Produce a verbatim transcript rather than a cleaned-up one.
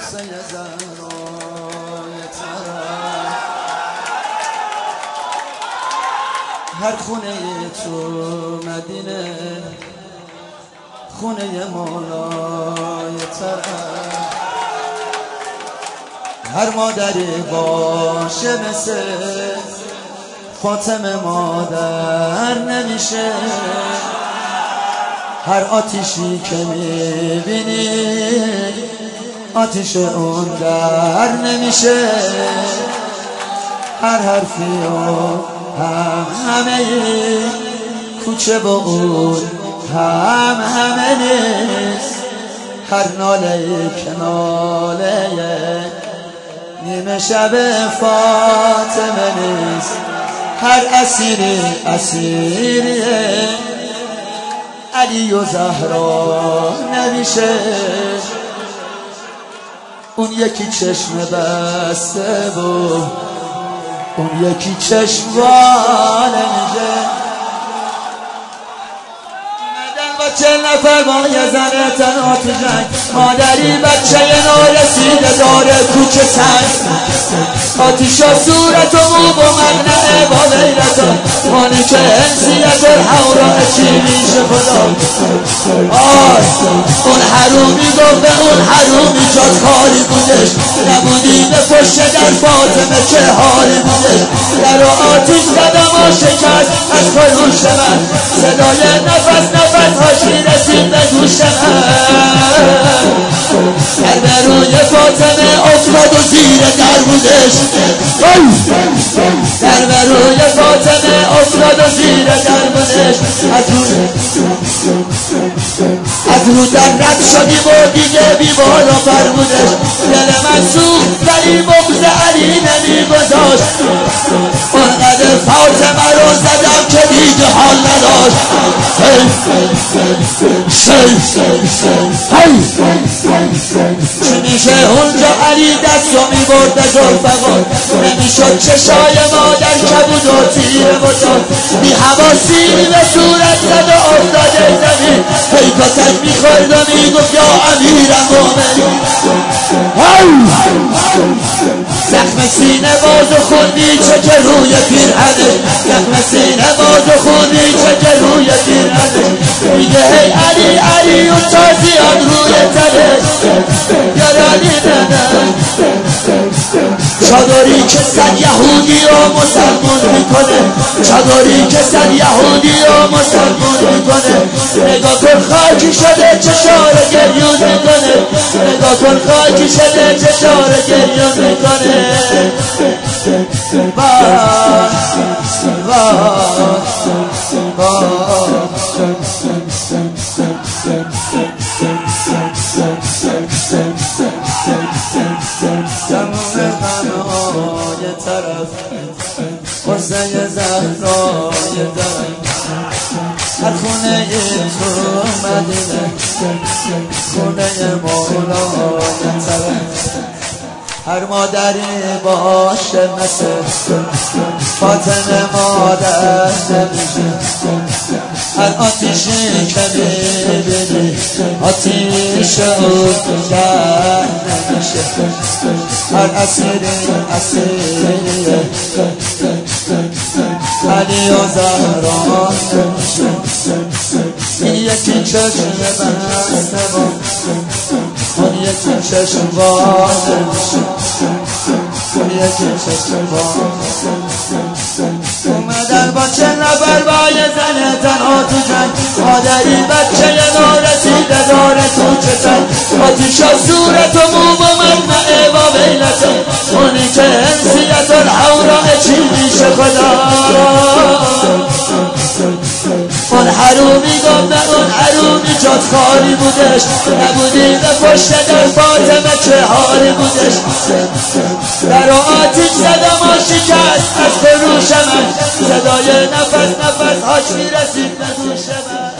قصه زهرای طرف هر خونه تو مدینه خونه مولای طرف هر مادری باشه مثل فاطمه مادر نمیشه هر آتیشی که میبینی آتیش اون در نمیشه هر حرفی اون هم همه کوچه با اون هم همه نیست هر ناله که ناله نیمه شب فاطمه نیست هر اسیری اسیریه علی و زهرا نمیشه اون یکی چشم بسته بود اون یکی چشم وا نمیشه چه نفر با یه زن تنها تو جنگ مادری بچه نارسیده داره کوچه سنگ آتیش و صورت و موب و مقنعه با لیلتا مانی که انسیت الحورا چی میشه خدا آی اون حرومی گفت به اون حرومی جاد خالی بودش نبودی به پشت در فاطمه چه حالی بودش در و آتیش زدم و شکست از خروش من صدای نفس نفس هاشی رسید به گوش من در به روی فاطمه افتاد و زیر در بودش در به روی فاطمه افتاد و زیر در بودش از رو از رو در رد شدیم و دیگه بی بالا پر بودش دل من سوخت ولی بغض علی نمی گذاشت اونقدر فاطمه رو زدم که دیگه حال نداشت چی میشه اونجا علی دست رو میبرد به زلفقار نمیشد چشای مادر کبود و تیره بزار بی حواسی به صورت زد و افتاده زمین پیکاتش میخورد و میگفت یا امیر مومنین زخم سینه باز و خون میچکه روی پیرهنش زخم سینه باز و خون میچکه روی پیرهنش میگه هی علی علی اون تازیان روی تنش یارانی ننه چادری که صد یهودی و مسلمون میکنه چادری که صد یهودی و مسلمون میکنه نگاه کن خاکی شده چشاره گریون میکنه نگاه کن خاکی شده چشاره گریون میکنه وای وای یه طرف قصه زهرای طرف هر خونه تو مدینه خونه مولای طرف هر مادری باشه مثل فاطمه مادر نمیشه هر آتیشی که میبینی آتیش اون در نمیشه هر اسیری اسیریه علی و زهرا نمیشه این یکی چشم بسته بود اون یکی چشم وا نمیشه اون یکی چشم وا اومدن با چه نفر با یه زن تنها تو جنگ مادری بچه نارسیده داره تو چه سنگ آتیش و صورت و موب و مقنعه با بیلتا اونی که انسیت الحورا چی میشه خدا اون حرومی گفت اون حرومی جاد خالی بودش نبودی به پشت در فاطمه چه حالی بودش در آتیش زدم و شکست از خروش من صدای نفس نفس هاش میرسید به گوش من